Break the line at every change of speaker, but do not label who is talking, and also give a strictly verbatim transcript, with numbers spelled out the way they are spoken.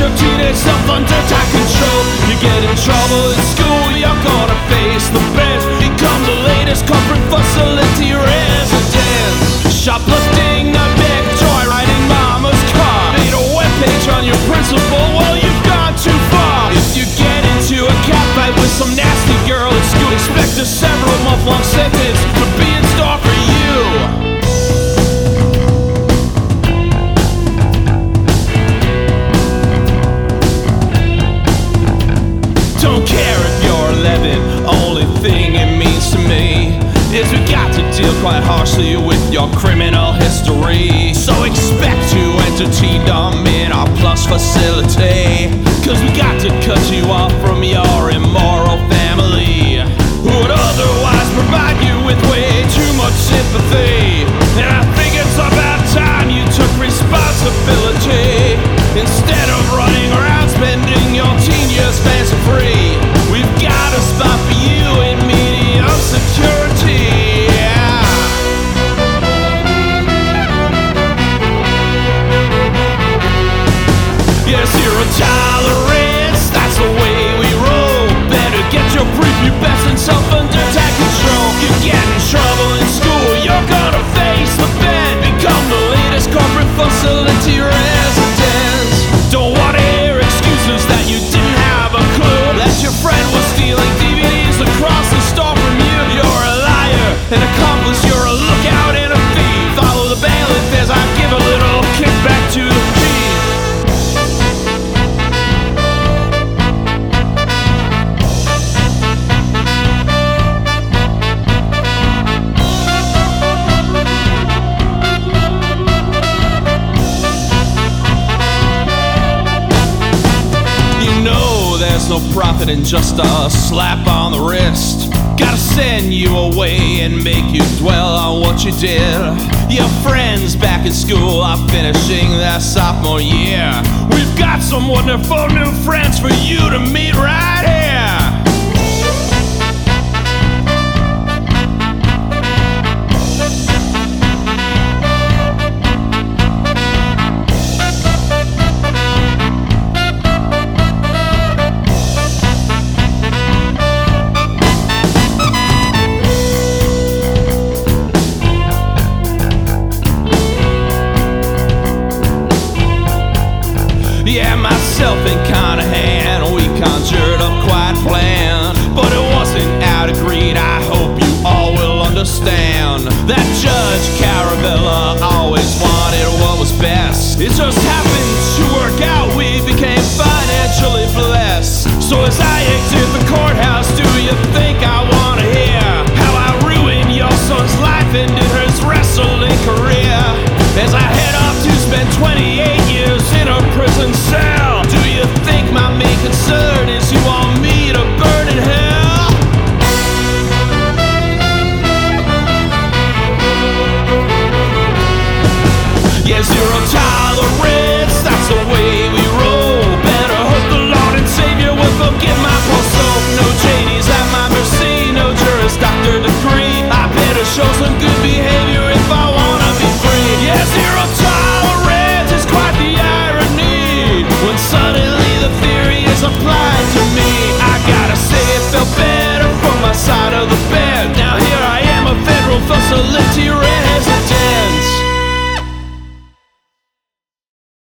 your teenage self under tight control. You get in trouble in school, you're gonna face the best. Become the latest corporate facility residence. Shoplifting, nutmeg, joyriding mama's car. Made a webpage on your principal, well you've gone too far. If you get into a catfight with some nasty girl at school, expect a several month long sentence to be in store for you. Don't care if you're eleven, only thing it means to me is we got to deal quite harshly with your criminal history. So expect to enter T-Dom in our plus facility, cause we got to cut you off from your immoral family, who would otherwise provide you with way too much sympathy. And I think it's about time you took responsibility, instead of running around spending your teen years fancy free. We've got a spot for you in medium security, yeah. Yeah, zero tolerance, that's the way we roll. Better get your prepubescent self under tight control. You get in trouble in school, you're gonna face the bed. Become the latest corporate facility residence. Don't wanna hear excuses that you didn't have a clue, that your friend was stealing D V Ds across the store from you. You're a liar, an accomplice, you're a lookout and a thief. Follow the bailiff as I give a little kickback to the chief. There's no profit in just a slap on the wrist. Gotta send you away and make you dwell on what you did. Your friends back in school are finishing their sophomore year. We've got some wonderful new friends for you to meet right here. Yeah, myself and Conahan, we conjured up quite a plan, but it wasn't out of greed, I hope you all will understand. That Judge Carabella always wanted what was best. It just happened to work out, we became financially blessed. So as I exit the courthouse, do you think I